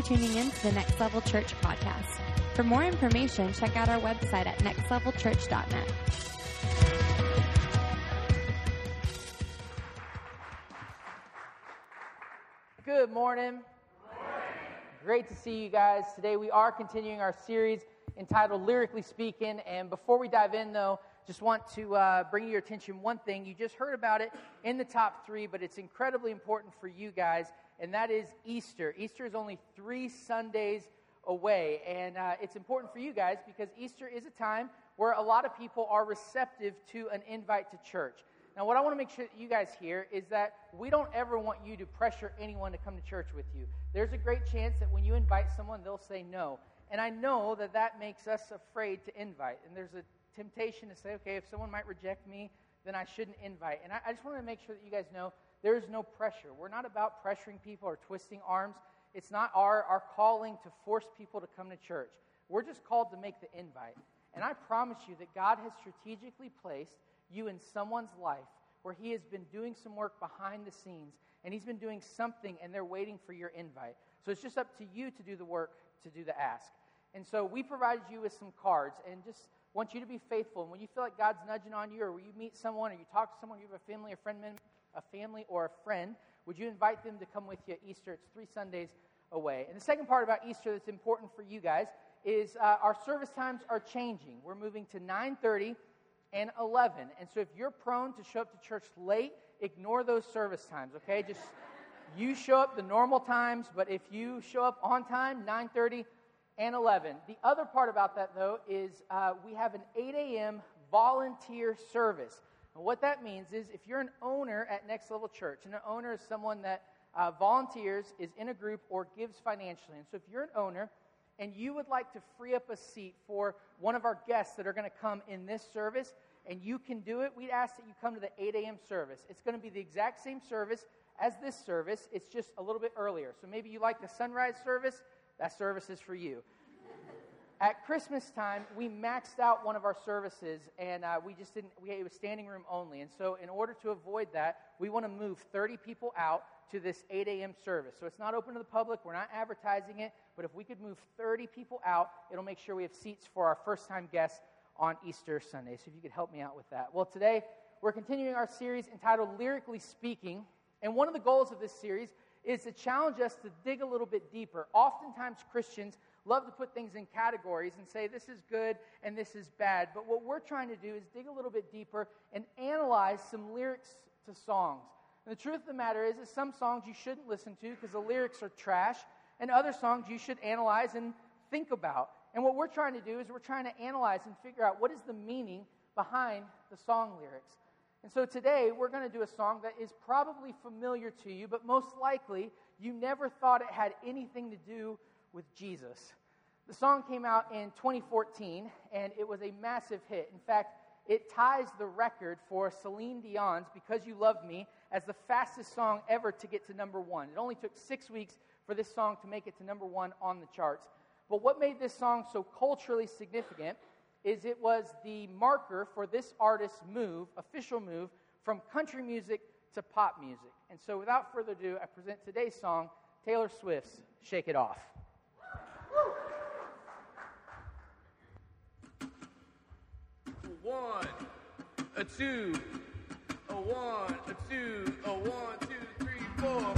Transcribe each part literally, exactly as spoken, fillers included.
tuning in to the Next Level Church podcast. For more information, check out our website at next level church dot net. Good morning. Good morning. Great to see you guys. Today we are continuing our series entitled Lyrically Speaking. And before we dive in, though, just want to uh, bring your attention one thing. You just heard about it in the top three, but it's incredibly important for you guys, and that is Easter. Easter is only three Sundays away, and uh, it's important for you guys because Easter is a time where a lot of people are receptive to an invite to church. Now, what I want to make sure that you guys hear is that we don't ever want you to pressure anyone to come to church with you. There's a great chance that when you invite someone, they'll say no. And I know that that makes us afraid to invite. And there's a temptation to say, okay, if someone might reject me, then I shouldn't invite. And I, I just want to make sure that you guys know there is no pressure. We're not about pressuring people or twisting arms. It's not our, our calling to force people to come to church. We're just called to make the invite. And I promise you that God has strategically placed you in someone's life where he has been doing some work behind the scenes, and he's been doing something, and they're waiting for your invite. So it's just up to you to do the work, to do the ask. And so we provided you with some cards, and just want you to be faithful. And when you feel like God's nudging on you, or when you meet someone, or you talk to someone, you have a family, a friend, a family, or a friend, would you invite them to come with you at Easter? It's three Sundays away. And the second part about Easter that's important for you guys is uh, our service times are changing. We're moving to nine thirty and eleven. And so if you're prone to show up to church late, ignore those service times, okay? Just you show up the normal times, but if you show up on time, nine thirty and eleven. The other part about that, though, is uh, we have an eight a.m. volunteer service. And what that means is if you're an owner at Next Level Church, and an owner is someone that uh, volunteers, is in a group, or gives financially. And so if you're an owner and you would like to free up a seat for one of our guests that are going to come in this service, and you can do it, we'd ask that you come to the eight a.m. service. It's going to be the exact same service as this service. It's just a little bit earlier. So maybe you like the sunrise service. That service is for you. At Christmas time, we maxed out one of our services, and uh, we just didn't, we, it was standing room only. And so in order to avoid that, we want to move thirty people out to this eight a.m. service. So it's not open to the public. We're not advertising it. But if we could move thirty people out, it'll make sure we have seats for our first-time guests on Easter Sunday. So if you could help me out with that. Well, today, we're continuing our series entitled Lyrically Speaking. And one of the goals of this series is to challenge us to dig a little bit deeper. Oftentimes, Christians love to put things in categories and say this is good and this is bad. But what we're trying to do is dig a little bit deeper and analyze some lyrics to songs. And the truth of the matter is that some songs you shouldn't listen to because the lyrics are trash, and other songs you should analyze and think about. And what we're trying to do is we're trying to analyze and figure out what is the meaning behind the song lyrics. And so today we're going to do a song that is probably familiar to you, but most likely you never thought it had anything to do with Jesus. The song came out in twenty fourteen, and it was a massive hit. In fact, it ties the record for Celine Dion's Because You Love Me as the fastest song ever to get to number one. It only took six weeks for this song to make it to number one on the charts. But what made this song so culturally significant is it was the marker for this artist's move, official move, from country music to pop music. And so without further ado, I present today's song, Taylor Swift's Shake It Off. One, a two, a one, a two, a one, two, three, four.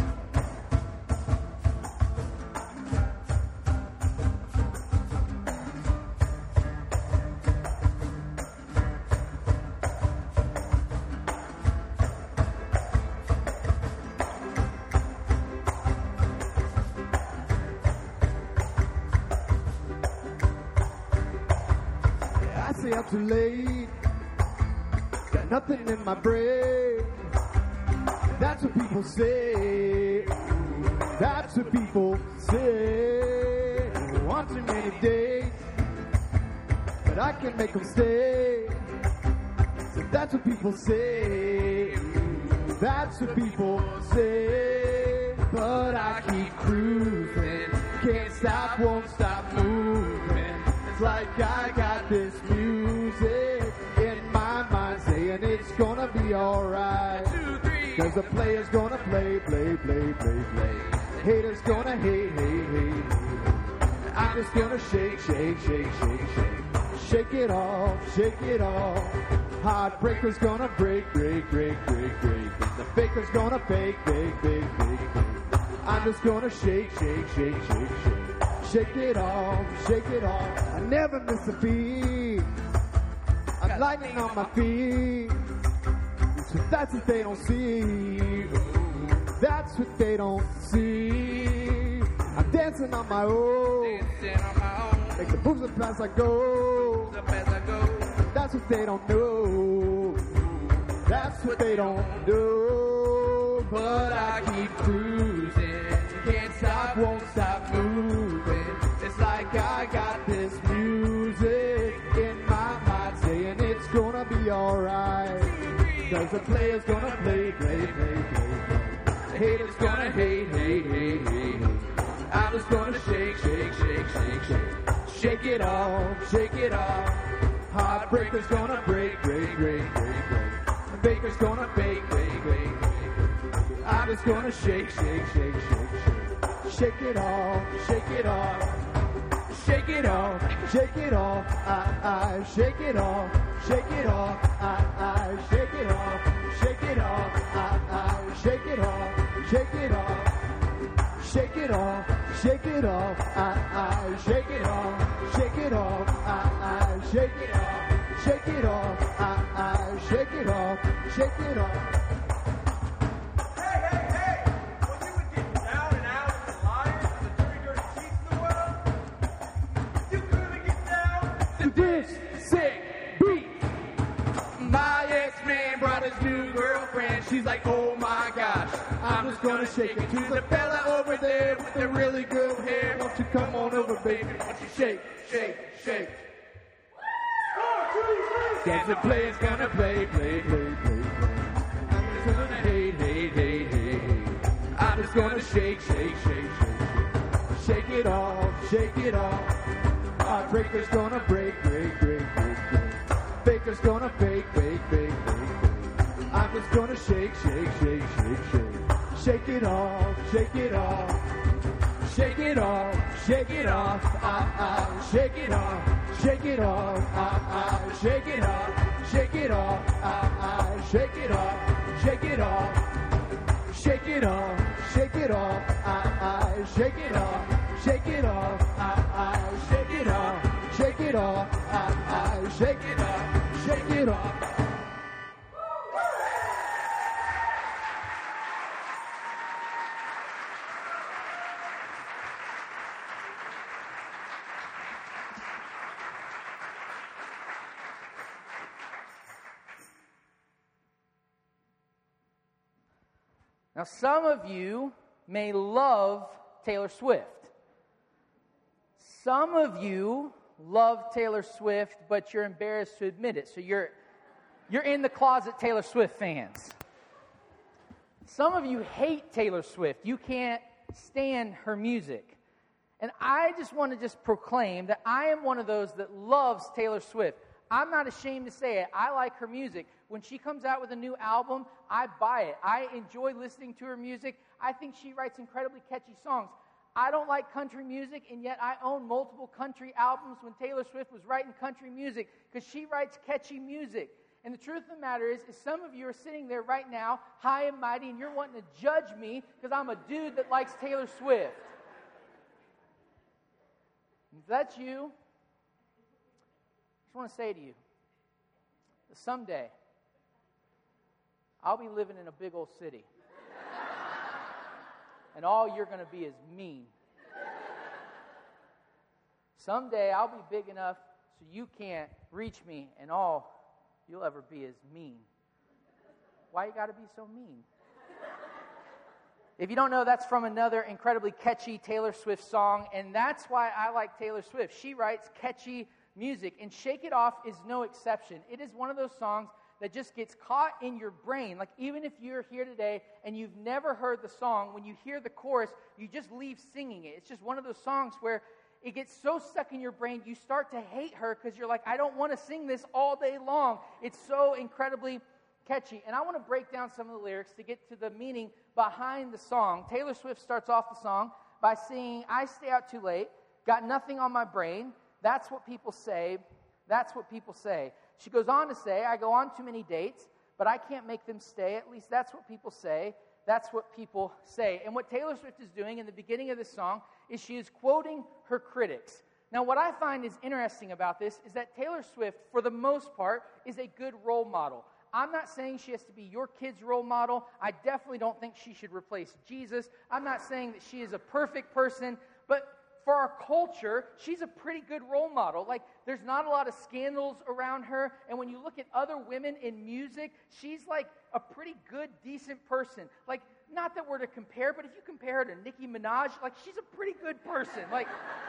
I'm too late, got nothing in my brain. That's what people say, that's what people say. One too many days, but I can make them stay. So that's what people say, that's what people say. But I keep cruising, can't stop, won't stop moving. It's like I got this music in my mind saying it's gonna be alright. Cause the player's gonna play, play, play, play, play. Haters gonna hate, hate, hate. I'm just gonna shake, shake, shake, shake, shake. Shake it off, shake it off. Heartbreaker's gonna break, break, break, break, break. And the faker's gonna fake, fake, fake, fake, fake. I'm just gonna shake, shake, shake, shake, shake. Shake it off, shake it off. I never miss a beat. I'm lightning on my feet. So that's what they don't see. That's what they don't see. I'm dancing on my own. Dancing on my own. Make the moves up as I go. Up as I go. That's what they don't know. That's what they don't know. But I keep cruising. Can't stop, won't stop moving. It's like I got this music in my mind saying it's gonna be alright. Cause the player's gonna play, play, play, play, play. The haters gonna hate, hate, hate, hate, hate. I'm just gonna shake, shake, shake, shake, shake. Shake it off, shake it off. Heartbreaker's gonna break, break, break, break, break. The baker's gonna bake, bake, bake, bake. I'm just gonna shake, shake, shake, shake, shake. Shake it off, shake it off. Shake it off, shake it off. I, I, shake it off, shake it off. I, I, shake it off, shake it off. I, I, shake it off, shake it off. Shake it off, shake it off. I, I, shake it off, shake it off. I, I, shake it off, shake it off. I, I, shake it off, shake it off. Hey, hey, hey! When you would get down and out with the lions and the dirty, dirty cheats in the world, you couldn't get down To this sick beat. My ex-man brought his new girlfriend. She's like, oh my gosh, I'm just gonna shake it to the fella over there with the really good hair. Won't you come on over, baby? Won't you shake, shake, shake? Cause the player's gonna play, play, play, play, play. I'm just gonna hate, hate, hate, hate, hate. I'm just gonna shake, shake, shake, shake, shake. Shake it off, shake it off. Heartbreaker's gonna break, break, break, break, break. Faker's gonna fake, fake, fake, fake, fake. I'm just gonna shake, shake, shake, shake, shake. Shake it off, shake it off. Shake it off, shake it off. I, I, shake it off, shake it off. I, I, shake it off, shake it off. I, I, shake it off, shake it off. Shake it off, shake it off. I, I, shake it off, shake it off. I, I, shake it off, shake it off. I, I, shake it off, shake it off. Now, some of you may love Taylor Swift. Some of you love Taylor Swift, but you're embarrassed to admit it. So you're you're in the closet Taylor Swift fans. Some of you hate Taylor Swift. You can't stand her music. And I just want to just proclaim that I am one of those that loves Taylor Swift. I'm not ashamed to say it. I like her music. When she comes out with a new album, I buy it. I enjoy listening to her music. I think she writes incredibly catchy songs. I don't like country music, and yet I own multiple country albums when Taylor Swift was writing country music because she writes catchy music. And the truth of the matter is, is some of you are sitting there right now, high and mighty, and you're wanting to judge me because I'm a dude that likes Taylor Swift. If that's you, I just want to say to you that someday I'll be living in a big old city. And all you're going to be is mean. Someday I'll be big enough so you can't reach me, and all you'll ever be is mean. Why you got to be so mean? If you don't know, that's from another incredibly catchy Taylor Swift song, and that's why I like Taylor Swift. She writes catchy music, and Shake It Off is no exception. It is one of those songs that just gets caught in your brain. Like, even if you're here today and you've never heard the song, when you hear the chorus, you just leave singing it. It's just one of those songs where it gets so stuck in your brain, you start to hate her because you're like, I don't want to sing this all day long. It's so incredibly catchy. And I want to break down some of the lyrics to get to the meaning behind the song. Taylor Swift starts off the song by singing, I stay out too late, got nothing on my brain. That's what people say. That's what people say. She goes on to say, I go on too many dates, but I can't make them stay. At least that's what people say. That's what people say. And what Taylor Swift is doing in the beginning of this song is she is quoting her critics. Now, what I find is interesting about this is that Taylor Swift, for the most part, is a good role model. I'm not saying she has to be your kid's role model. I definitely don't think she should replace Jesus. I'm not saying that she is a perfect person, but for our culture, she's a pretty good role model. Like, there's not a lot of scandals around her, and when you look at other women in music, she's like a pretty good, decent person. Like, not that we're to compare, but if you compare her to Nicki Minaj, like, she's a pretty good person. Like,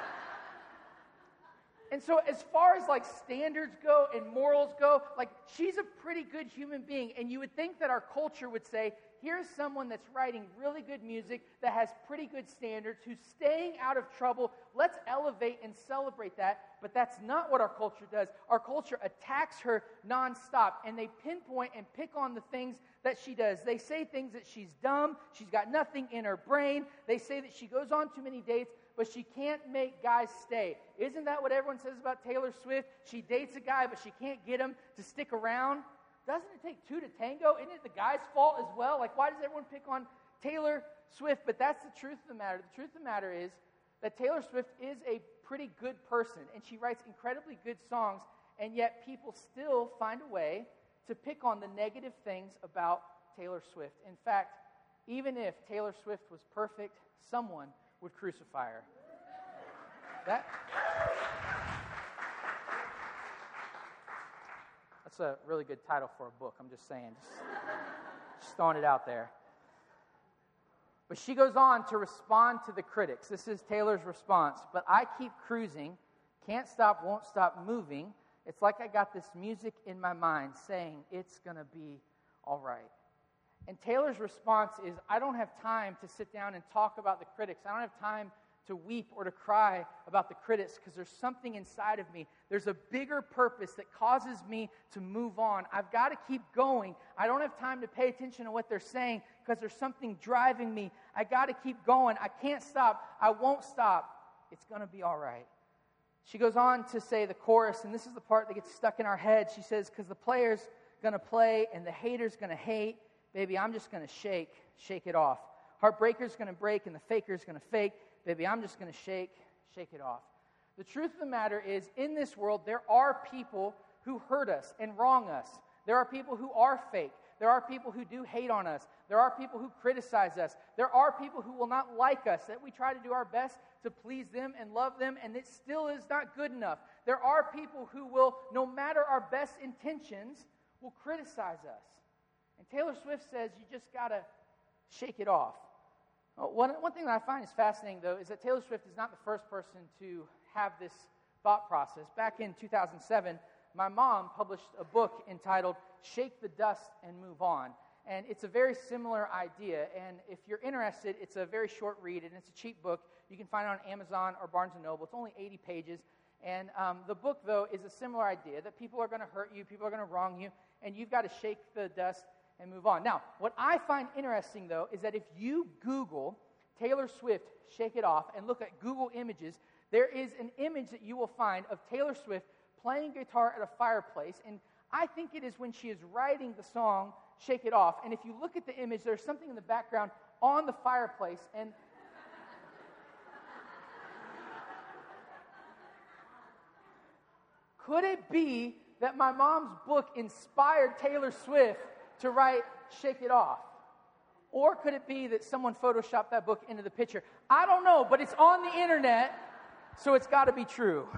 and so as far as like standards go and morals go, like, she's a pretty good human being, and you would think that our culture would say, here's someone that's writing really good music, that has pretty good standards, who's staying out of trouble. Let's elevate and celebrate that. But that's not what our culture does. Our culture attacks her nonstop, and they pinpoint and pick on the things that she does. They say things that she's dumb, she's got nothing in her brain. They say that she goes on too many dates, but she can't make guys stay. Isn't that what everyone says about Taylor Swift? She dates a guy, but she can't get him to stick around. Doesn't it take two to tango? Isn't it the guy's fault as well? Like, why does everyone pick on Taylor Swift? But that's the truth of the matter. The truth of the matter is that Taylor Swift is a pretty good person, and she writes incredibly good songs, and yet people still find a way to pick on the negative things about Taylor Swift. In fact, even if Taylor Swift was perfect, someone would crucify her. That... That's a really good title for a book, I'm just saying. Just, just throwing it out there. But she goes on to respond to the critics. This is Taylor's response. But I keep cruising, can't stop, won't stop moving. It's like I got this music in my mind saying it's going to be all right. And Taylor's response is, I don't have time to sit down and talk about the critics. I don't have time to weep or to cry about the critics, because there's something inside of me. There's a bigger purpose that causes me to move on. I've got to keep going. I don't have time to pay attention to what they're saying, because there's something driving me. I got to keep going. I can't stop. I won't stop. It's going to be all right. She goes on to say the chorus, and this is the part that gets stuck in our head. She says, because the player's going to play and the hater's going to hate, baby, I'm just going to shake, shake it off. Heartbreaker's going to break and the faker's going to fake. Baby, I'm just going to shake, shake it off. The truth of the matter is, in this world, there are people who hurt us and wrong us. There are people who are fake. There are people who do hate on us. There are people who criticize us. There are people who will not like us, that we try to do our best to please them and love them, and it still is not good enough. There are people who will, no matter our best intentions, will criticize us. And Taylor Swift says you just got to shake it off. One, one thing that I find is fascinating, though, is that Taylor Swift is not the first person to have this thought process. Back in two thousand seven, my mom published a book entitled Shake the Dust and Move On. And it's a very similar idea. And if you're interested, it's a very short read, and it's a cheap book. You can find it on Amazon or Barnes and Noble. It's only eighty pages. And um, the book, though, is a similar idea, that people are going to hurt you, people are going to wrong you, and you've got to shake the dust and move on. Now, what I find interesting, though, is that if you Google Taylor Swift, Shake It Off, and look at Google Images, there is an image that you will find of Taylor Swift playing guitar at a fireplace, and I think it is when she is writing the song, Shake It Off. And if you look at the image, there's something in the background on the fireplace, and could it be that my mom's book inspired Taylor Swift to write Shake It Off? Or could it be that someone photoshopped that book into the picture? I don't know, but it's on the internet, so it's got to be true.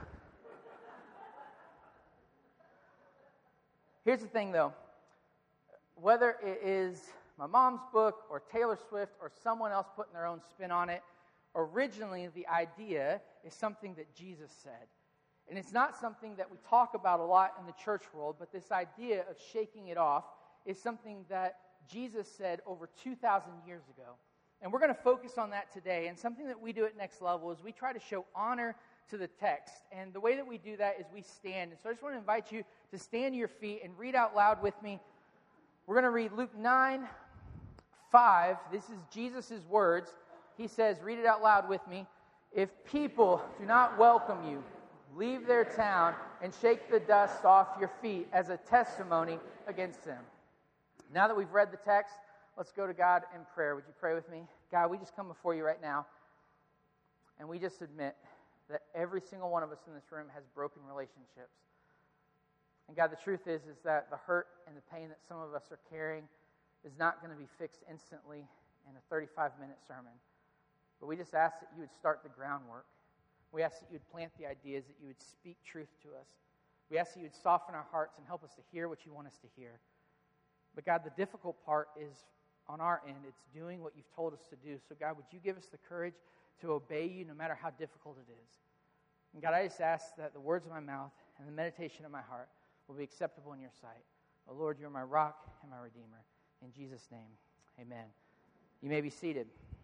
Here's the thing, though. Whether it is my mom's book or Taylor Swift or someone else putting their own spin on it, originally the idea is something that Jesus said. And it's not something that we talk about a lot in the church world, but this idea of shaking it off is something that Jesus said over two thousand years ago. And we're going to focus on that today. And something that we do at Next Level is we try to show honor to the text. And the way that we do that is we stand. And so I just want to invite you to stand to your feet and read out loud with me We're going to read Luke nine, five. This is Jesus' words. He says, read it out loud with me. If people do not welcome you, leave their town and shake the dust off your feet as a testimony against them. Now that we've read the text, let's go to God in prayer. Would you pray with me? God, we just come before you right now, and we just admit that every single one of us in this room has broken relationships. And God, the truth is, is that the hurt and the pain that some of us are carrying is not going to be fixed instantly in a thirty-five minute sermon. But we just ask that you would start the groundwork. We ask that you would plant the ideas, that you would speak truth to us. We ask that you would soften our hearts and help us to hear what you want us to hear. But God, the difficult part is on our end. It's doing what you've told us to do. So God, would you give us the courage to obey you no matter how difficult it is? And God, I just ask that the words of my mouth and the meditation of my heart will be acceptable in your sight. Oh Lord, you're my rock and my redeemer. In Jesus' name, amen. You may be seated.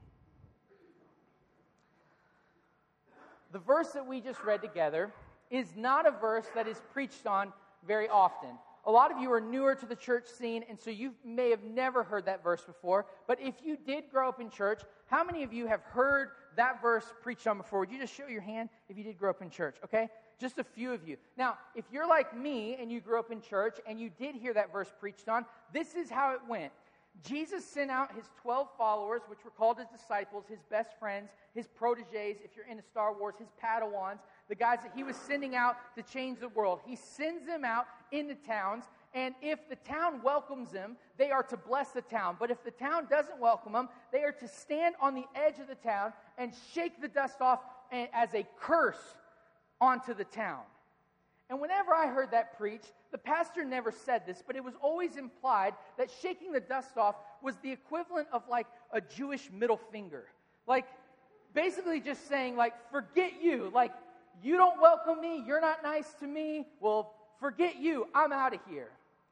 The verse that we just read together is not a verse that is preached on very often. A lot of you are newer to the church scene, and so you may have never heard that verse before. But if you did grow up in church, how many of you have heard that verse preached on before? Would you just show your hand if you did grow up in church, okay? Just a few of you. Now, if you're like me and you grew up in church and you did hear that verse preached on, this is how it went. Jesus sent out his twelve followers, which were called his disciples, his best friends, his proteges, if you're into Star Wars, his Padawans, the guys that he was sending out to change the world. He sends them out into towns, and if the town welcomes them, they are to bless the town. But if the town doesn't welcome them, they are to stand on the edge of the town and shake the dust off as a curse onto the town. And whenever I heard that preached, the pastor never said this, but it was always implied that shaking the dust off was the equivalent of like a Jewish middle finger. Like, basically just saying, like, forget you. Like, you don't welcome me, you're not nice to me, well, forget you, I'm out of here.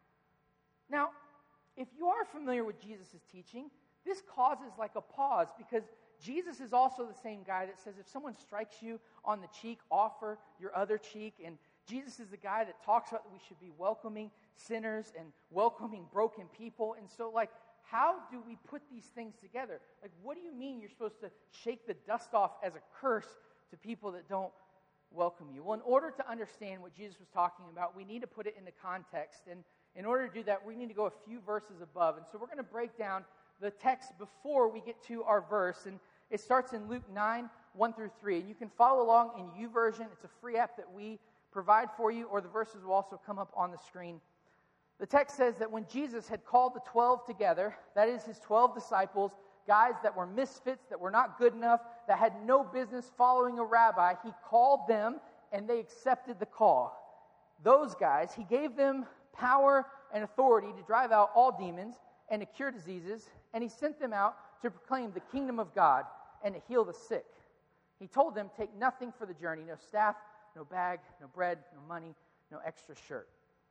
Now, if you are familiar with Jesus' teaching, this causes like a pause, because Jesus is also the same guy that says if someone strikes you on the cheek, offer your other cheek. And Jesus is the guy that talks about that we should be welcoming sinners and welcoming broken people. And so, like, how do we put these things together? Like, what do you mean you're supposed to shake the dust off as a curse to people that don't welcome you? Well, in order to understand what Jesus was talking about, we need to put it into context. And in order to do that, we need to go a few verses above. And so we're going to break down the text before we get to our verse. And it starts in Luke nine, one through three. And you can follow along in YouVersion. It's a free app that we provide for you, or the verses will also come up on the screen. The text says that when Jesus had called the twelve together, that is his twelve disciples, guys that were misfits, that were not good enough, that had no business following a rabbi, he called them and they accepted the call. Those guys, he gave them power and authority to drive out all demons and to cure diseases, and he sent them out to proclaim the kingdom of God and to heal the sick. He told them, take nothing for the journey, no staff, no bag, no bread, no money, no extra shirt.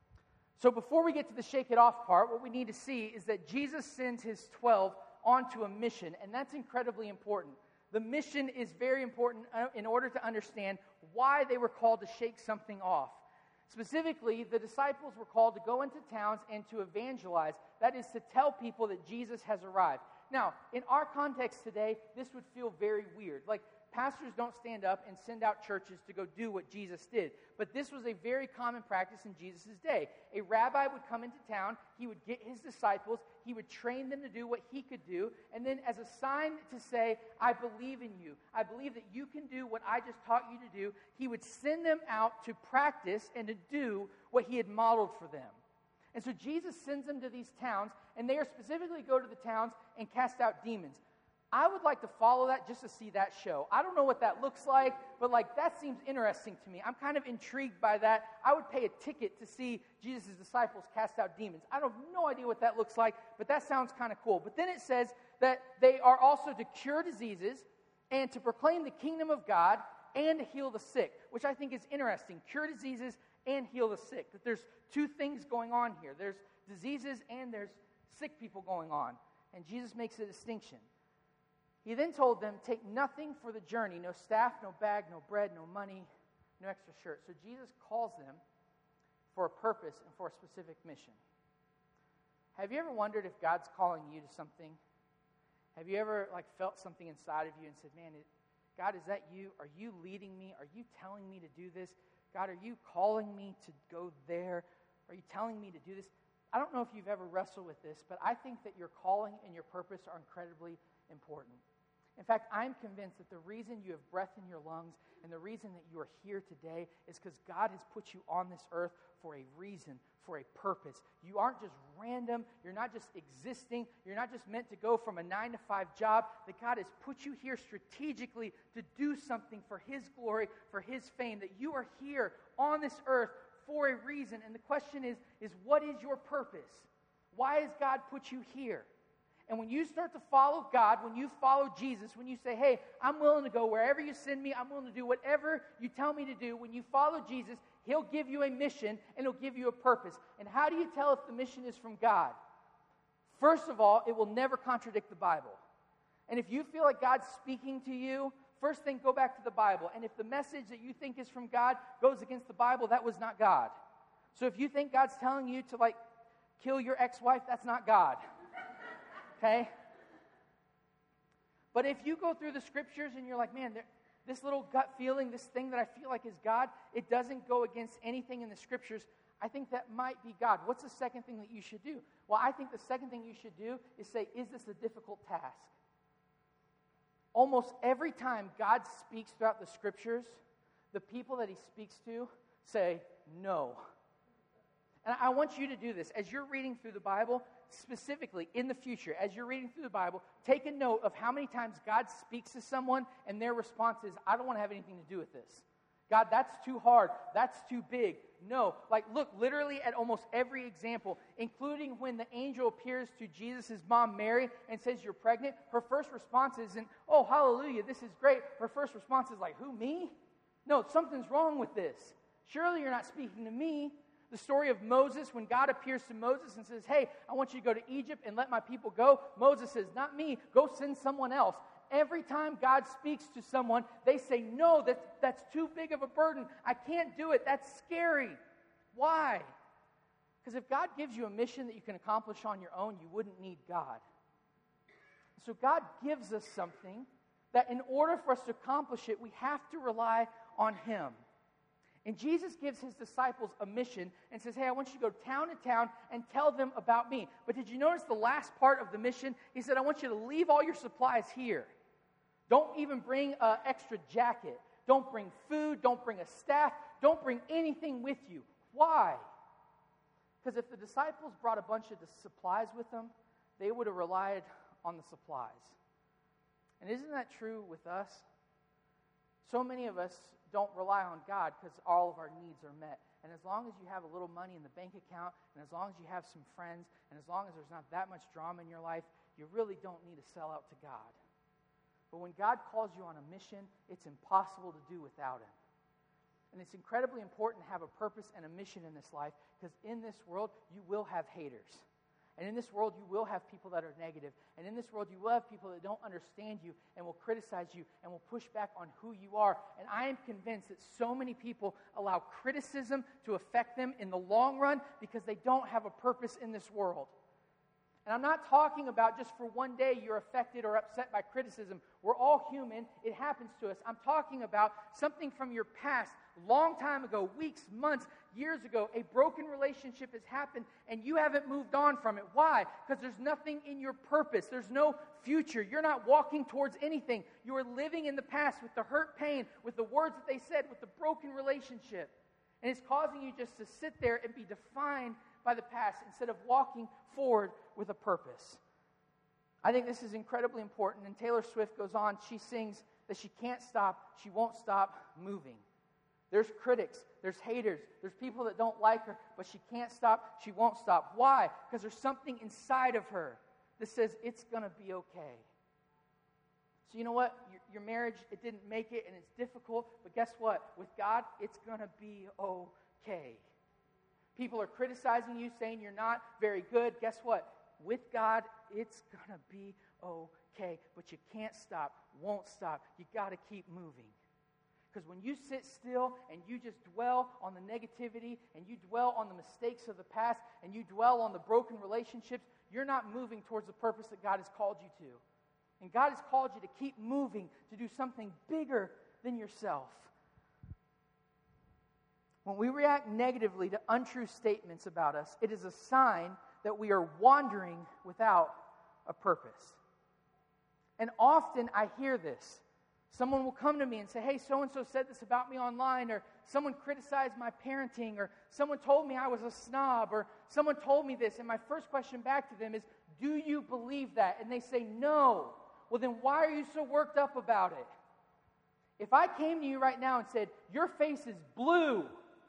So before we get to the shake it off part, what we need to see is that Jesus sends his twelve onto a mission, and that's incredibly important. The mission is very important in order to understand why they were called to shake something off. Specifically, the disciples were called to go into towns and to evangelize. That is, to tell people that Jesus has arrived. Now, in our context today, this would feel very weird. Like, pastors don't stand up and send out churches to go do what Jesus did. But this was a very common practice in Jesus' day. A rabbi would come into town, he would get his disciples, he would train them to do what he could do, and then as a sign to say, I believe in you, I believe that you can do what I just taught you to do, he would send them out to practice and to do what he had modeled for them. And so Jesus sends them to these towns, and they are specifically go to the towns and cast out demons. I would like to follow that just to see that show. I don't know what that looks like, but like that seems interesting to me. I'm kind of intrigued by that. I would pay a ticket to see Jesus' disciples cast out demons. I have no idea what that looks like, but that sounds kind of cool. But then it says that they are also to cure diseases and to proclaim the kingdom of God and to heal the sick, which I think is interesting. Cure diseases and heal the sick. That there's two things going on here. There's diseases and there's sick people going on. And Jesus makes a distinction. He then told them, take nothing for the journey, no staff, no bag, no bread, no money, no extra shirt. So Jesus calls them for a purpose and for a specific mission. Have you ever wondered if God's calling you to something? Have you ever like felt something inside of you and said, man, it, God, is that you? Are you leading me? Are you telling me to do this? God, are you calling me to go there? Are you telling me to do this? I don't know if you've ever wrestled with this, but I think that your calling and your purpose are incredibly important. In fact, I'm convinced that the reason you have breath in your lungs and the reason that you are here today is because God has put you on this earth for a reason, for a purpose. You aren't just random. You're not just existing. You're not just meant to go from a nine to five job. That God has put you here strategically to do something for His glory, for His fame. That you are here on this earth for a reason. And the question is, is what is your purpose? Why has God put you here? And when you start to follow God, when you follow Jesus, when you say, hey, I'm willing to go wherever you send me, I'm willing to do whatever you tell me to do, when you follow Jesus, He'll give you a mission and He'll give you a purpose. And how do you tell if the mission is from God? First of all, it will never contradict the Bible. And if you feel like God's speaking to you, first thing, go back to the Bible. And if the message that you think is from God goes against the Bible, that was not God. So if you think God's telling you to, like, kill your ex-wife, that's not God. Okay? But if you go through the scriptures and you're like, man, this little gut feeling, this thing that I feel like is God, it doesn't go against anything in the scriptures, I think that might be God. What's the second thing that you should do? Well, I think the second thing you should do is say, is this a difficult task? Almost every time God speaks throughout the scriptures, the people that He speaks to say, no. And I want you to do this. As you're reading through the Bible, specifically in the future, as you're reading through the Bible, take a note of how many times God speaks to someone and their response is, I don't want to have anything to do with this. God, that's too hard. That's too big. No. Like, look literally at almost every example, including when the angel appears to Jesus' mom, Mary, and says, you're pregnant. Her first response isn't, oh, hallelujah, this is great. Her first response is like, who, me? No, something's wrong with this. Surely you're not speaking to me. The story of Moses, when God appears to Moses and says, hey, I want you to go to Egypt and let my people go. Moses says, not me, go send someone else. Every time God speaks to someone, they say, no, that's, that's too big of a burden. I can't do it. That's scary. Why? Because if God gives you a mission that you can accomplish on your own, you wouldn't need God. So God gives us something that in order for us to accomplish it, we have to rely on Him. And Jesus gives His disciples a mission and says, hey, I want you to go town to town and tell them about me. But did you notice the last part of the mission? He said, I want you to leave all your supplies here. Don't even bring an extra jacket. Don't bring food. Don't bring a staff. Don't bring anything with you. Why? Because if the disciples brought a bunch of the supplies with them, they would have relied on the supplies. And isn't that true with us? So many of us don't rely on God because all of our needs are met. And as long as you have a little money in the bank account, and as long as you have some friends, and as long as there's not that much drama in your life, you really don't need to sell out to God. But when God calls you on a mission, it's impossible to do without Him. And it's incredibly important to have a purpose and a mission in this life, because in this world, you will have haters. And in this world, you will have people that are negative. And in this world, you will have people that don't understand you and will criticize you and will push back on who you are. And I am convinced that so many people allow criticism to affect them in the long run because they don't have a purpose in this world. And I'm not talking about just for one day you're affected or upset by criticism. We're all human. It happens to us. I'm talking about something from your past, long time ago, weeks, months, years ago. A broken relationship has happened and you haven't moved on from it. Why? Because there's nothing in your purpose. There's no future. You're not walking towards anything. You are living in the past with the hurt, pain, with the words that they said, with the broken relationship. And it's causing you just to sit there and be defined by the past instead of walking forward with a purpose. I think this is incredibly important. And Taylor Swift goes on, she sings that she can't stop, she won't stop moving. There's critics, there's haters, there's people that don't like her, but she can't stop, she won't stop. Why? Because there's something inside of her that says it's going to be okay. So you know what? Your, your marriage, it didn't make it and it's difficult, but guess what? With God, it's going to be okay. People are criticizing you, saying you're not very good. Guess what? With God, it's going to be okay. But you can't stop, won't stop. You got to keep moving. Because when you sit still and you just dwell on the negativity and you dwell on the mistakes of the past and you dwell on the broken relationships, you're not moving towards the purpose that God has called you to. And God has called you to keep moving, to do something bigger than yourself. When we react negatively to untrue statements about us, it is a sign that we are wandering without a purpose. And often I hear this. Someone will come to me and say, hey, so-and-so said this about me online, or someone criticized my parenting, or someone told me I was a snob, or someone told me this. And my first question back to them is, do you believe that? And they say, no. Well, then why are you so worked up about it? If I came to you right now and said, your face is blue,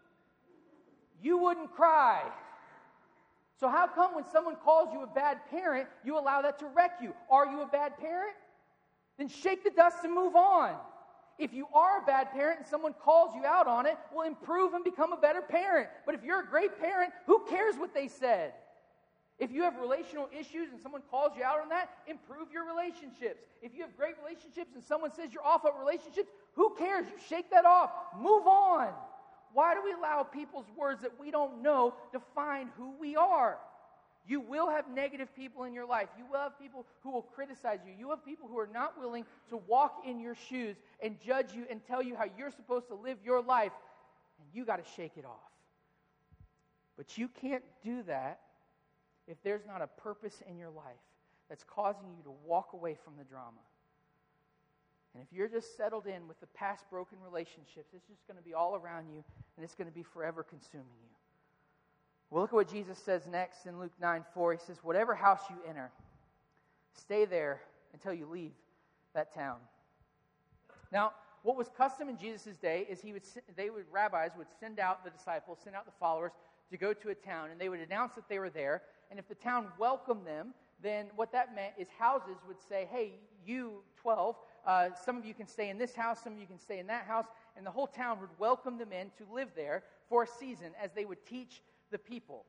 you wouldn't cry. So how come when someone calls you a bad parent, you allow that to wreck you? Are you a bad parent? Then shake the dust and move on. If you are a bad parent and someone calls you out on it, well, improve and become a better parent. But if you're a great parent, who cares what they said? If you have relational issues and someone calls you out on that, improve your relationships. If you have great relationships and someone says you're off at relationships, who cares? You shake that off. Move on. Why do we allow people's words that we don't know define who we are? You will have negative people in your life. You will have people who will criticize you. You have people who are not willing to walk in your shoes and judge you and tell you how you're supposed to live your life. And you got to shake it off. But you can't do that if there's not a purpose in your life that's causing you to walk away from the drama. And if you're just settled in with the past broken relationships, it's just going to be all around you, and it's going to be forever consuming you. Well, look at what Jesus says next in Luke nine four. He says, whatever house you enter, stay there until you leave that town. Now, what was custom in Jesus' day is he would, they would, rabbis would send out the disciples, send out the followers to go to a town, and they would announce that they were there. And if the town welcomed them, then what that meant is houses would say, hey, you twelve, uh, some of you can stay in this house, some of you can stay in that house, and the whole town would welcome them in to live there for a season as they would teach the people.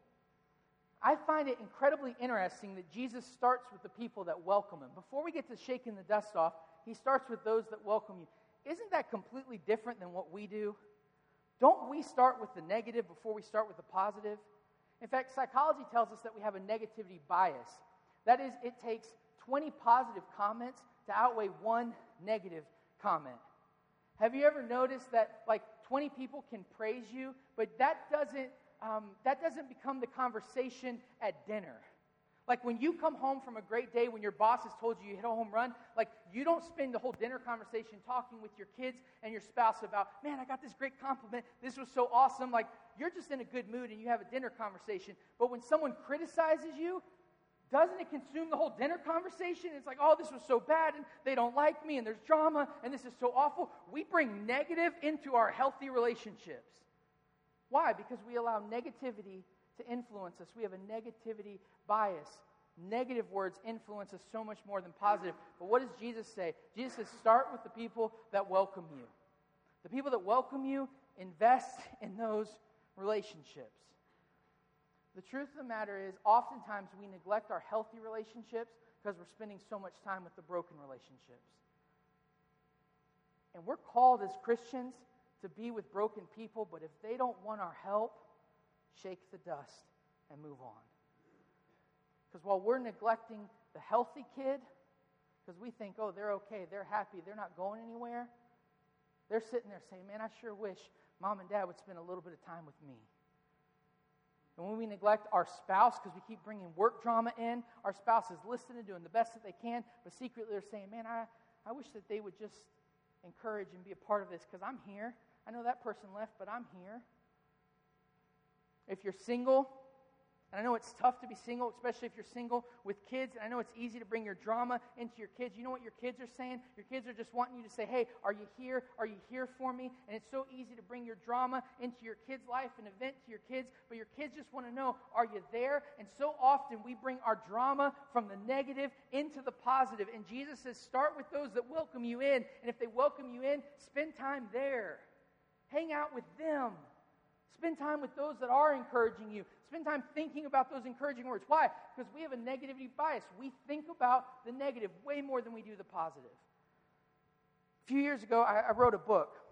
I find it incredibly interesting that Jesus starts with the people that welcome him. Before we get to shaking the dust off, he starts with those that welcome you. Isn't that completely different than what we do? Don't we start with the negative before we start with the positive? In fact, psychology tells us that we have a negativity bias. That is, it takes twenty positive comments to outweigh one negative comment. Have you ever noticed that like twenty people can praise you, but that doesn't Um, that doesn't become the conversation at dinner? Like when you come home from a great day, when your boss has told you you hit a home run, like you don't spend the whole dinner conversation talking with your kids and your spouse about, man, I got this great compliment, this was so awesome. Like you're just in a good mood and you have a dinner conversation. But when someone criticizes you, doesn't it consume the whole dinner conversation? It's like, oh, this was so bad and they don't like me and there's drama and this is so awful. We bring negative into our healthy relationships. Why? Because we allow negativity to influence us. We have a negativity bias. Negative words influence us so much more than positive. But what does Jesus say? Jesus says, start with the people that welcome you. The people that welcome you, invest in those relationships. The truth of the matter is, oftentimes we neglect our healthy relationships because we're spending so much time with the broken relationships. And we're called as Christians to be with broken people, but if they don't want our help, shake the dust and move on. Because while we're neglecting the healthy kid, because we think, oh, they're okay, they're happy, they're not going anywhere, they're sitting there saying, man, I sure wish mom and dad would spend a little bit of time with me. And when we neglect our spouse, because we keep bringing work drama in, our spouse is listening and doing the best that they can, but secretly they're saying, man, I, I wish that they would just encourage and be a part of this because I'm here. I know that person left, but I'm here. If you're single, and I know it's tough to be single, especially if you're single with kids, and I know it's easy to bring your drama into your kids. You know what your kids are saying? Your kids are just wanting you to say, hey, are you here? Are you here for me? And it's so easy to bring your drama into your kids' life and event to your kids, but your kids just want to know, are you there? And so often we bring our drama from the negative into the positive. And Jesus says, start with those that welcome you in. And if they welcome you in, spend time there. Hang out with them. Spend time with those that are encouraging you. Spend time thinking about those encouraging words. Why? Because we have a negativity bias. We think about the negative way more than we do the positive. A few years ago, I, I wrote a book.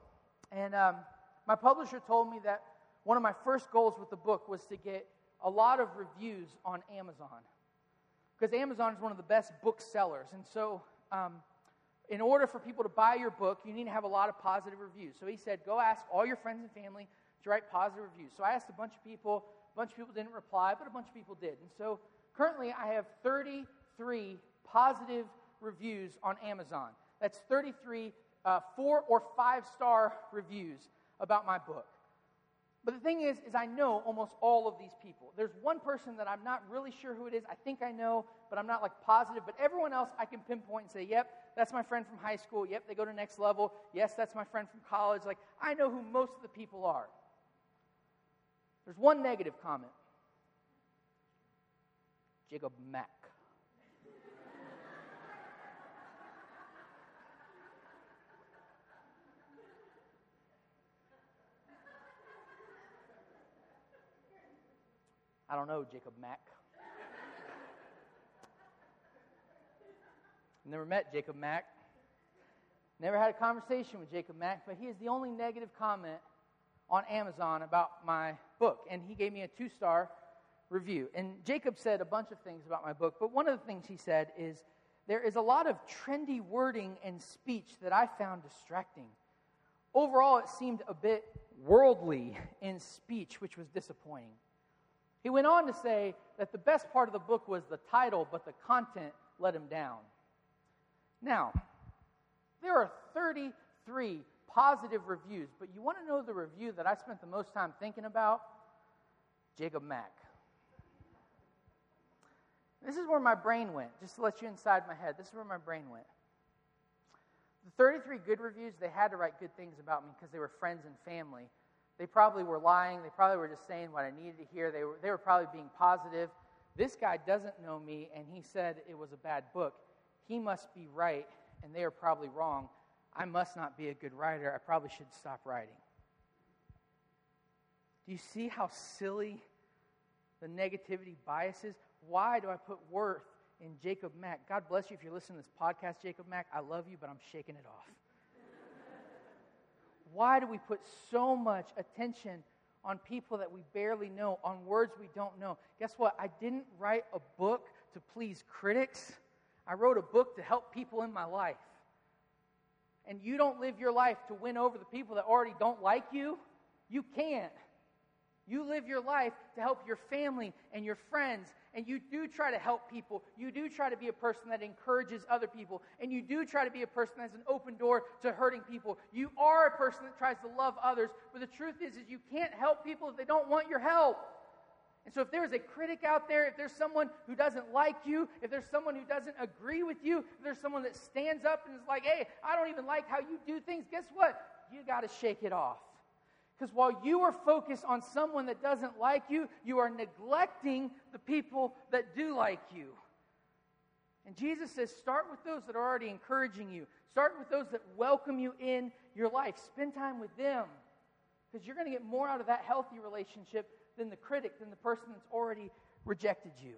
And um, my publisher told me that one of my first goals with the book was to get a lot of reviews on Amazon, because Amazon is one of the best book sellers. And so um, in order for people to buy your book, you need to have a lot of positive reviews. So he said, go ask all your friends and family to write positive reviews. So I asked a bunch of people. A bunch of people didn't reply, but a bunch of people did. And so currently I have thirty-three positive reviews on Amazon. That's thirty-three uh, four or five-star reviews about my book. But the thing is, is I know almost all of these people. There's one person that I'm not really sure who it is. I think I know, but I'm not like positive. But everyone else I can pinpoint and say, yep, that's my friend from high school. Yep, they go to next level. Yes, that's my friend from college. Like, I know who most of the people are. There's one negative comment. Jacob Mack. I don't know Jacob Mack. Never met Jacob Mack. Never had a conversation with Jacob Mack, but he is the only negative comment on Amazon about my book. And he gave me a two-star review. And Jacob said a bunch of things about my book, but one of the things he said is, there is a lot of trendy wording and speech that I found distracting. Overall, it seemed a bit worldly in speech, which was disappointing. He went on to say that the best part of the book was the title, but the content let him down. Now, there are thirty-three positive reviews, but you want to know the review that I spent the most time thinking about? Jacob Mack. This is where my brain went, just to let you inside my head. This is where my brain went. The thirty-three good reviews, they had to write good things about me because they were friends and family. They probably were lying. They probably were just saying what I needed to hear. They were, they were probably being positive. This guy doesn't know me, and he said it was a bad book. He must be right, and they are probably wrong. I must not be a good writer. I probably should stop writing. Do you see how silly the negativity bias is? Why do I put worth in Jacob Mack? God bless you if you're listening to this podcast, Jacob Mack. I love you, but I'm shaking it off. Why do we put so much attention on people that we barely know, on words we don't know? Guess what? I didn't write a book to please critics. I wrote a book to help people in my life. And you don't live your life to win over the people that already don't like you. You can't. You live your life to help your family and your friends, and you do try to help people. You do try to be a person that encourages other people, and you do try to be a person that has an open door to hurting people. You are a person that tries to love others, but the truth is, is you can't help people if they don't want your help. And so if there's a critic out there, if there's someone who doesn't like you, if there's someone who doesn't agree with you, if there's someone that stands up and is like, hey, I don't even like how you do things, guess what? You got to shake it off. Because while you are focused on someone that doesn't like you, you are neglecting the people that do like you. And Jesus says, start with those that are already encouraging you. Start with those that welcome you in your life. Spend time with them. Because you're going to get more out of that healthy relationship than the critic, than the person that's already rejected you.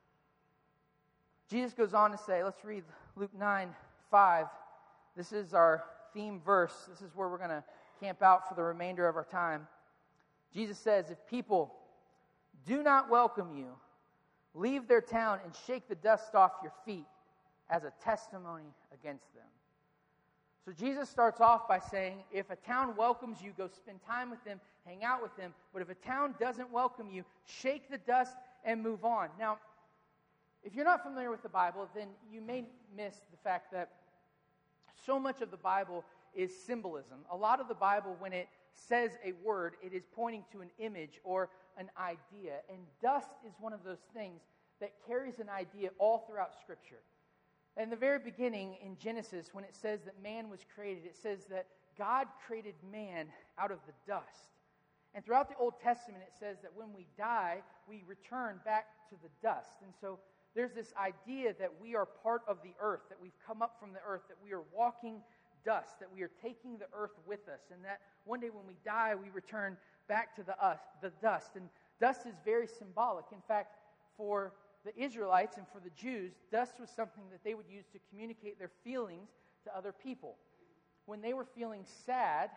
Jesus goes on to say, let's read Luke nine five. This is our theme verse. This is where we're going to camp out for the remainder of our time. Jesus says, if people do not welcome you, leave their town and shake the dust off your feet as a testimony against them. So Jesus starts off by saying, if a town welcomes you, go spend time with them, hang out with them. But if a town doesn't welcome you, shake the dust and move on. Now, if you're not familiar with the Bible, then you may miss the fact that so much of the Bible is symbolism. A lot of the Bible, when it says a word, it is pointing to an image or an idea. And dust is one of those things that carries an idea all throughout Scripture. In the very beginning in Genesis, when it says that man was created, it says that God created man out of the dust. And throughout the Old Testament, it says that when we die, we return back to the dust. And so there's this idea that we are part of the earth, that we've come up from the earth, that we are walking dust, that we are taking the earth with us, and that one day when we die, we return back to the us, the dust. And dust is very symbolic. In fact, for the Israelites and for the Jews, dust was something that they would use to communicate their feelings to other people. When they were feeling sad,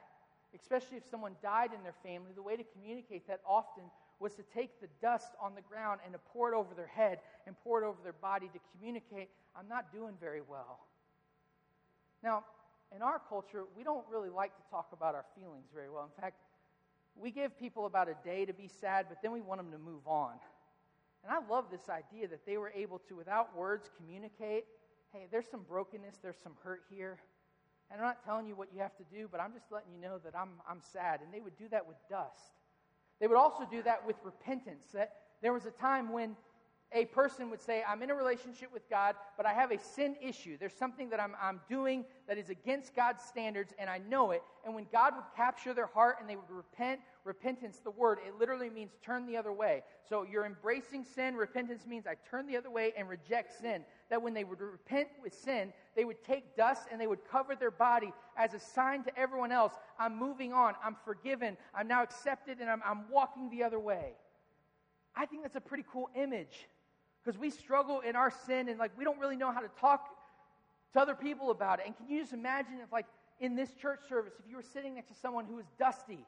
especially if someone died in their family, the way to communicate that often was to take the dust on the ground and to pour it over their head and pour it over their body to communicate, I'm not doing very well. Now, in our culture, we don't really like to talk about our feelings very well. In fact, we give people about a day to be sad, but then we want them to move on. And I love this idea that they were able to, without words, communicate, hey, there's some brokenness, there's some hurt here. And I'm not telling you what you have to do, but I'm just letting you know that I'm, I'm sad. And they would do that with dust. They would also do that with repentance. That there was a time when a person would say, I'm in a relationship with God, but I have a sin issue. There's something that I'm, I'm doing that is against God's standards, and I know it. And when God would capture their heart and they would repent, repentance, the word, it literally means turn the other way. So you're embracing sin. Repentance means I turn the other way and reject sin. That when they would repent with sin, they would take dust and they would cover their body as a sign to everyone else, I'm moving on, I'm forgiven, I'm now accepted, and I'm, I'm walking the other way. I think that's a pretty cool image. Because we struggle in our sin and like we don't really know how to talk to other people about it. And can you just imagine if like in this church service, if you were sitting next to someone who was dusty?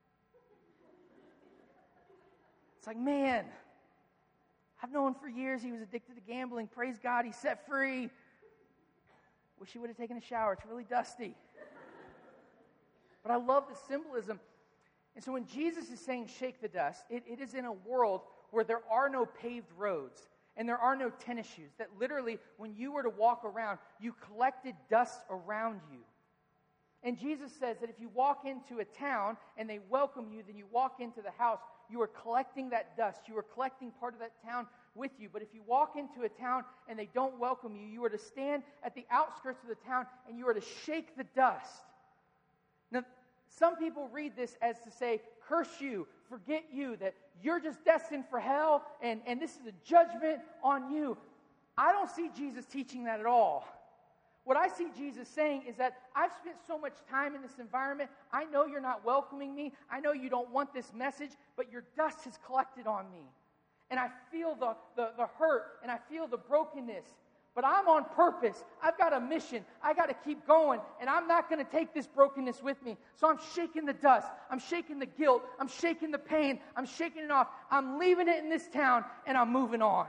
It's like, man, I've known for years he was addicted to gambling. Praise God, he's set free. Wish he would have taken a shower. It's really dusty. But I love the symbolism. And so when Jesus is saying shake the dust, it, it is in a world where there are no paved roads. And there are no tennis shoes, that literally, when you were to walk around, you collected dust around you. And Jesus says that if you walk into a town and they welcome you, then you walk into the house, you are collecting that dust. You are collecting part of that town with you. But if you walk into a town and they don't welcome you, you are to stand at the outskirts of the town and you are to shake the dust. Now, some people read this as to say, curse you, forget you, that you're just destined for hell, and, and this is a judgment on you. I don't see Jesus teaching that at all. What I see Jesus saying is that I've spent so much time in this environment, I know you're not welcoming me, I know you don't want this message, but your dust has collected on me. And I feel the, the, the hurt, and I feel the brokenness. But I'm on purpose. I've got a mission. I got to keep going. And I'm not going to take this brokenness with me. So I'm shaking the dust. I'm shaking the guilt. I'm shaking the pain. I'm shaking it off. I'm leaving it in this town, and I'm moving on.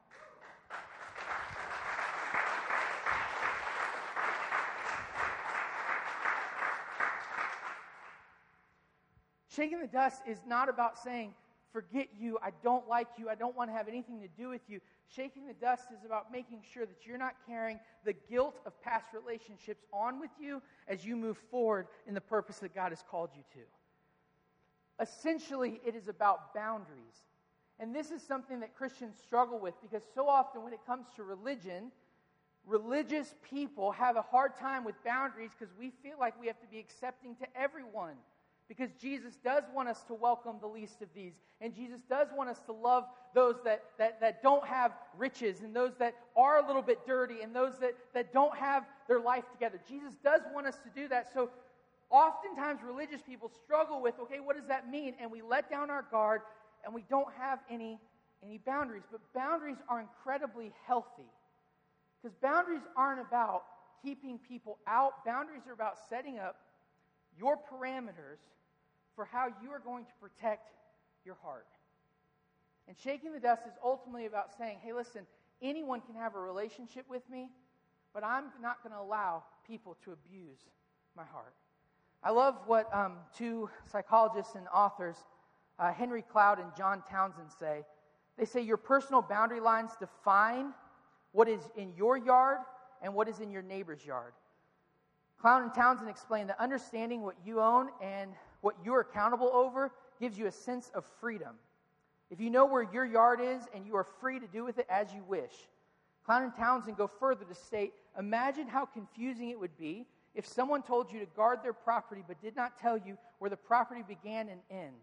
Shaking the dust is not about saying, forget you, I don't like you, I don't want to have anything to do with you. Shaking the dust is about making sure that you're not carrying the guilt of past relationships on with you as you move forward in the purpose that God has called you to. Essentially, it is about boundaries. And this is something that Christians struggle with because so often when it comes to religion, religious people have a hard time with boundaries because we feel like we have to be accepting to everyone. Because Jesus does want us to welcome the least of these. And Jesus does want us to love those that, that, that don't have riches and those that are a little bit dirty and those that, that don't have their life together. Jesus does want us to do that. So oftentimes religious people struggle with, okay, what does that mean? And we let down our guard and we don't have any, any boundaries. But boundaries are incredibly healthy. Because boundaries aren't about keeping people out. Boundaries are about setting up your parameters for how you are going to protect your heart. And shaking the dust is ultimately about saying, hey, listen, anyone can have a relationship with me, but I'm not going to allow people to abuse my heart. I love what um, two psychologists and authors, uh, Henry Cloud and John Townsend, say. They say your personal boundary lines define what is in your yard and what is in your neighbor's yard. Cloud and Townsend explain that understanding what you own and what you're accountable over gives you a sense of freedom. If you know where your yard is and you are free to do with it as you wish. Cloud and Townsend go further to state, imagine how confusing it would be if someone told you to guard their property but did not tell you where the property began and ends.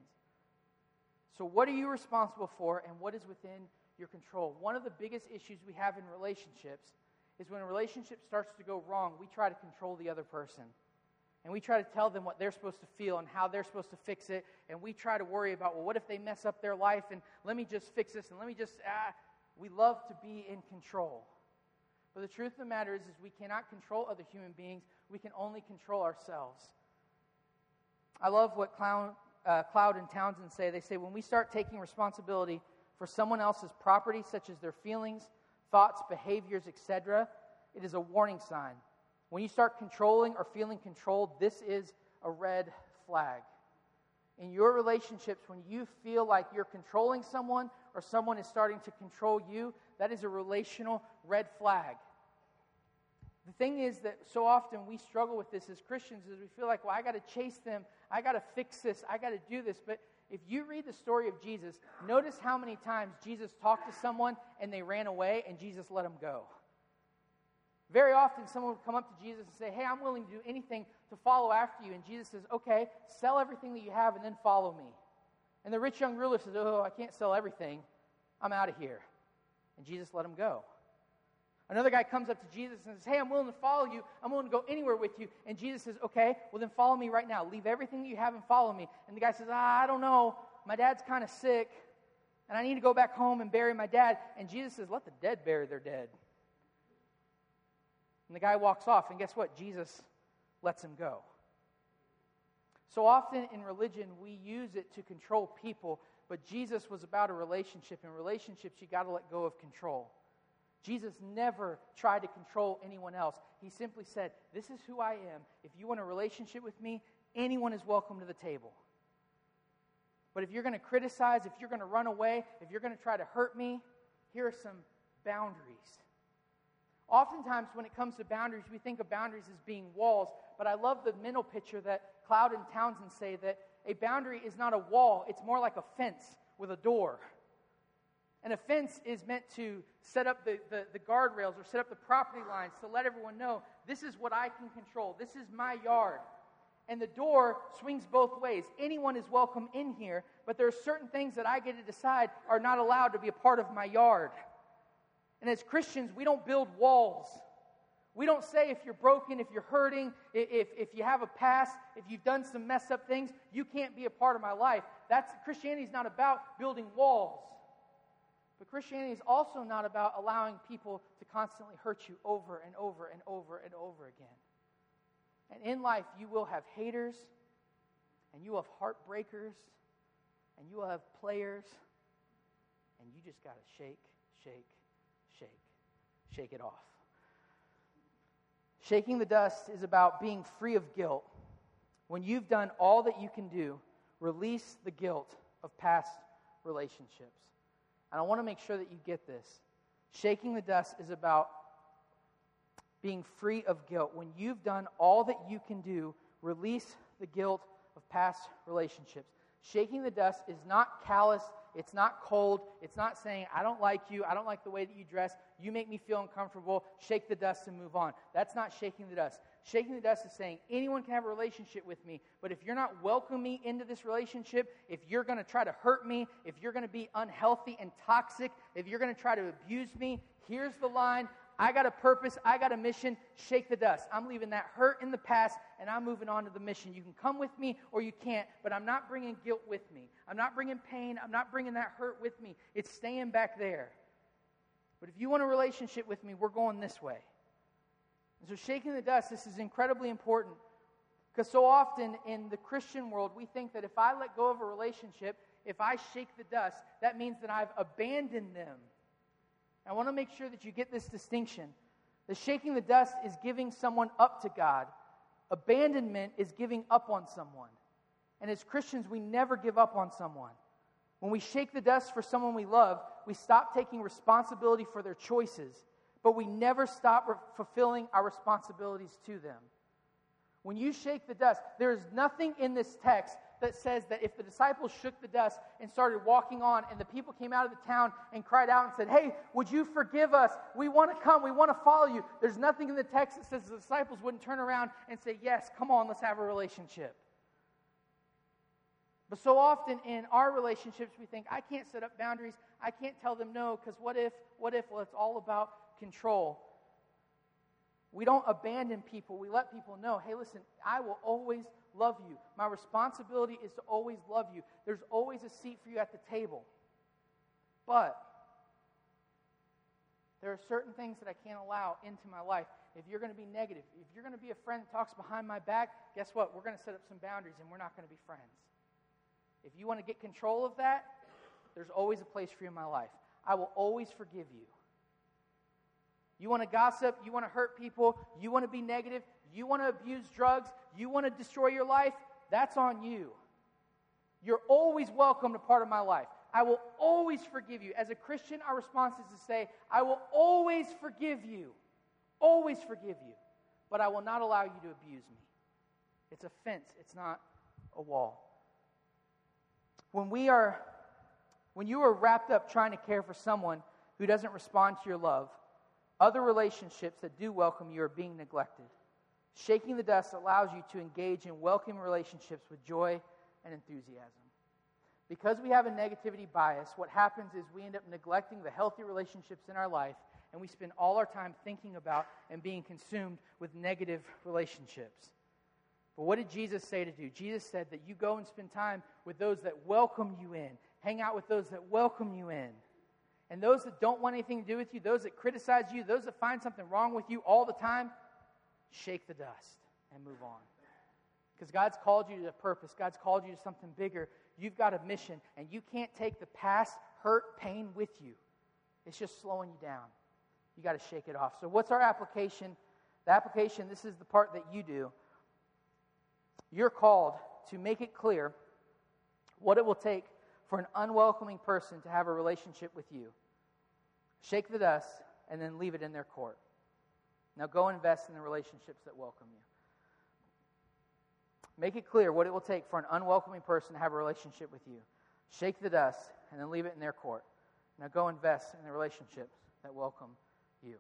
So what are you responsible for and what is within your control? One of the biggest issues we have in relationships is when a relationship starts to go wrong, we try to control the other person. And we try to tell them what they're supposed to feel and how they're supposed to fix it. And we try to worry about, well, what if they mess up their life? And let me just fix this and let me just, ah. We love to be in control. But the truth of the matter is, is we cannot control other human beings. We can only control ourselves. I love what Cloud, uh, Cloud and Townsend say. They say, when we start taking responsibility for someone else's property, such as their feelings, thoughts, behaviors, et cetera, it is a warning sign. When you start controlling or feeling controlled, this is a red flag. In your relationships, when you feel like you're controlling someone or someone is starting to control you, that is a relational red flag. The thing is that so often we struggle with this as Christians is we feel like, well, I got to chase them, I got to fix this, I got to do this. But if you read the story of Jesus, notice how many times Jesus talked to someone and they ran away and Jesus let them go. Very often someone would come up to Jesus and say, hey, I'm willing to do anything to follow after you. And Jesus says, okay, sell everything that you have and then follow me. And the rich young ruler says, oh, I can't sell everything. I'm out of here. And Jesus let him go. Another guy comes up to Jesus and says, hey, I'm willing to follow you. I'm willing to go anywhere with you. And Jesus says, okay, well then follow me right now. Leave everything that you have and follow me. And the guy says, ah, I don't know. My dad's kind of sick. And I need to go back home and bury my dad. And Jesus says, let the dead bury their dead. And the guy walks off. And guess what? Jesus lets him go. So often in religion, we use it to control people. But Jesus was about a relationship. In relationships, you got to let go of control. Jesus never tried to control anyone else. He simply said, this is who I am. If you want a relationship with me, anyone is welcome to the table. But if you're going to criticize, if you're going to run away, if you're going to try to hurt me, here are some boundaries. Oftentimes when it comes to boundaries, we think of boundaries as being walls. But I love the mental picture that Cloud and Townsend say that a boundary is not a wall. It's more like a fence with a door. And a fence is meant to set up the, the, the guardrails or set up the property lines to let everyone know, this is what I can control. This is my yard. And the door swings both ways. Anyone is welcome in here, but there are certain things that I get to decide are not allowed to be a part of my yard. And as Christians, we don't build walls. We don't say if you're broken, if you're hurting, if, if you have a past, if you've done some messed up things, you can't be a part of my life. That's Christianity is not about building walls. But Christianity is also not about allowing people to constantly hurt you over and over and over and over again. And in life, you will have haters, and you will have heartbreakers, and you will have players, and you just got to shake, shake, shake, shake it off. Shaking the dust is about being free of guilt. When you've done all that you can do, release the guilt of past relationships. And I want to make sure that you get this. Shaking the dust is about being free of guilt. When you've done all that you can do, release the guilt of past relationships. Shaking the dust is not callous. It's not cold. It's not saying, I don't like you. I don't like the way that you dress. You make me feel uncomfortable. Shake the dust and move on. That's not shaking the dust. Shaking the dust is saying, anyone can have a relationship with me, but if you're not welcoming me into this relationship, if you're going to try to hurt me, if you're going to be unhealthy and toxic, if you're going to try to abuse me, here's the line. I got a purpose. I got a mission. Shake the dust. I'm leaving that hurt in the past, and I'm moving on to the mission. You can come with me or you can't, but I'm not bringing guilt with me. I'm not bringing pain. I'm not bringing that hurt with me. It's staying back there. But if you want a relationship with me, we're going this way. And so shaking the dust, this is incredibly important. Because so often in the Christian world, we think that if I let go of a relationship, if I shake the dust, that means that I've abandoned them. I want to make sure that you get this distinction. The shaking the dust is giving someone up to God. Abandonment is giving up on someone. And as Christians, we never give up on someone. When we shake the dust for someone we love, we stop taking responsibility for their choices, but we never stop re- fulfilling our responsibilities to them. When you shake the dust, there is nothing in this text that says that if the disciples shook the dust and started walking on and the people came out of the town and cried out and said, hey, would you forgive us? We want to come. We want to follow you. There's nothing in the text that says the disciples wouldn't turn around and say, yes, come on, let's have a relationship. But so often in our relationships, we think, I can't set up boundaries. I can't tell them no, because what if, what if? Well, it's all about control. We don't abandon people. We let people know, hey, listen, I will always love you. My responsibility is to always love you. There's always a seat for you at the table. But there are certain things that I can't allow into my life. if you're going to be negative, if you're going to be a friend that talks behind my back, guess what? We're going to set up some boundaries and we're not going to be friends. If you want to get control of that, there's always a place for you in my life. I will always forgive you. You want to gossip, you want to hurt people, you want to be negative, you want to abuse drugs, you want to destroy your life, that's on you. You're always welcome to part of my life. I will always forgive you. As a Christian, our response is to say, I will always forgive you. Always forgive you. But I will not allow you to abuse me. It's a fence. It's not a wall. When we are, when you are wrapped up trying to care for someone who doesn't respond to your love, other relationships that do welcome you are being neglected. Shaking the dust allows you to engage in welcoming relationships with joy and enthusiasm. Because we have a negativity bias, what happens is we end up neglecting the healthy relationships in our life, and we spend all our time thinking about and being consumed with negative relationships. But what did Jesus say to do? Jesus said that you go and spend time with those that welcome you in. Hang out with those that welcome you in. And those that don't want anything to do with you, those that criticize you, those that find something wrong with you all the time, shake the dust and move on. Because God's called you to a purpose. God's called you to something bigger. You've got a mission, and you can't take the past hurt, pain with you. It's just slowing you down. You got to shake it off. So what's our application? The application, this is the part that you do. You're called to make it clear what it will take for an unwelcoming person to have a relationship with you. Shake the dust, and then leave it in their court. Now go invest in the relationships that welcome you. Make it clear what it will take for an unwelcoming person to have a relationship with you. Shake the dust, and then leave it in their court. Now go invest in the relationships that welcome you.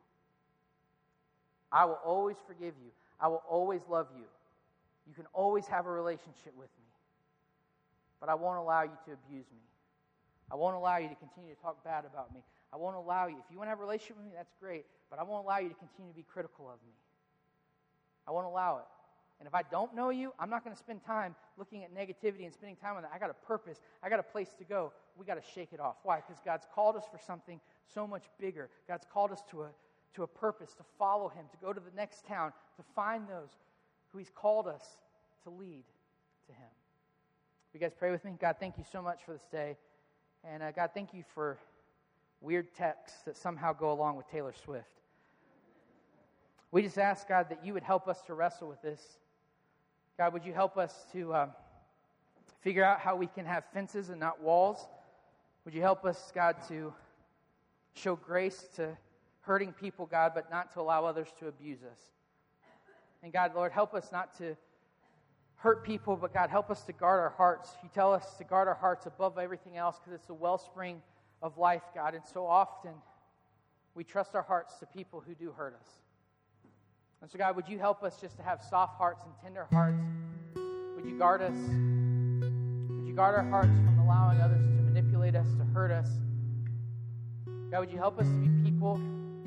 I will always forgive you. I will always love you. You can always have a relationship with me. But I won't allow you to abuse me. I won't allow you to continue to talk bad about me. I won't allow you. If you want to have a relationship with me, that's great. But I won't allow you to continue to be critical of me. I won't allow it. And if I don't know you, I'm not going to spend time looking at negativity and spending time on that. I got a purpose. I got a place to go. We got to shake it off. Why? Because God's called us for something so much bigger. God's called us to a, to a purpose, to follow Him, to go to the next town, to find those who He's called us to lead to Him. You guys pray with me? God, thank you so much for this day. And uh, God, thank you for weird texts that somehow go along with Taylor Swift. We just ask, God, that you would help us to wrestle with this. God, would you help us to uh, figure out how we can have fences and not walls? Would you help us, God, to show grace to hurting people, God, but not to allow others to abuse us? And God, Lord, help us not to hurt people, but God, help us to guard our hearts. You tell us to guard our hearts above everything else because it's the wellspring of life, God. And so often we trust our hearts to people who do hurt us. And so, God, would you help us just to have soft hearts and tender hearts? Would you guard us? Would you guard our hearts from allowing others to manipulate us, to hurt us? God, would you help us to be people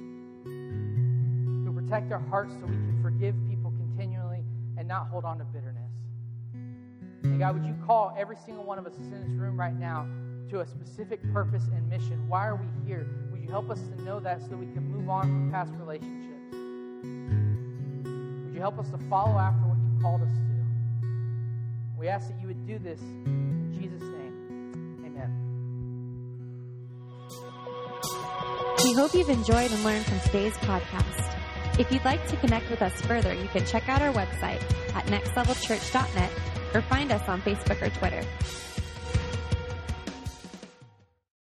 who protect our hearts so we can forgive people continually and not hold on to bitterness? And God, would you call every single one of us that's in this room right now to a specific purpose and mission? Why are we here? Would you help us to know that so that we can move on from past relationships? Would you help us to follow after what you've called us to? We ask that you would do this in Jesus' name. Amen. We hope you've enjoyed and learned from today's podcast. If you'd like to connect with us further, you can check out our website at next level church dot net or find us on Facebook or Twitter.